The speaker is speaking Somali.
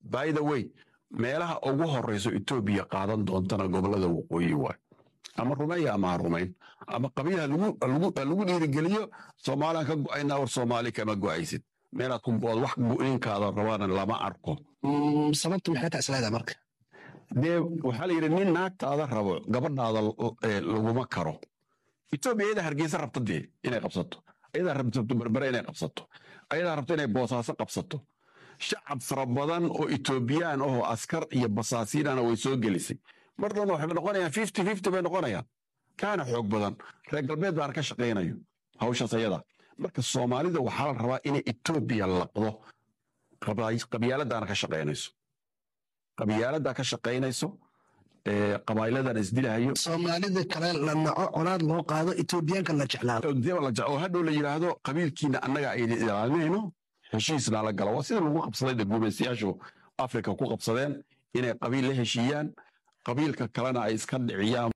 by the way meelaha ugu horeyso Ethiopia qaadan doontana gobolada waqooyi waay ama rumeeya ama rumayn ama qabiilha lagu dhiirigeliyo Soomaaliya ka go'ayna war Soomaali kama go'aysid meelaad ku bood wax go'inkaada rabaan lama arko sababtu maxay tahay salaada marka waxaa la yidhi nin naagtaada rabo gabadhaada laguma karo Ethiopia iyada Hargeysa rabtadii inay qabsato iyada rabto Berbera inay qabsato iyada rabto inay Boosaaso qabsato shacab fara badan oo Ethiopian oo askar iyo basaasiinana way soo gelisay marna waxay noqonayaan 50-50 bay noqonayaan kaana xoog badan reer galbeed baan ka shaqeynayo hawshaas ayada marka Soomaalida waxaa la rabaa inay Ethiopia laqdo qabyaaladana ka shaqeynayso qabyaalada ka shaqeynayso qabayladan isdilahayo Soomaalida kale la naco colaad loo qaado Ethiopianka la jeclaado oo hadhow la yiraahdo qabiilkiina annaga ay ilaalinayno heshiisna la galo sida lagu qabsaday gumaysiyaashu Afrika ku qabsadeen inay qabiil la heshiiyaan qabiilka kalena ay iska dhiciyaan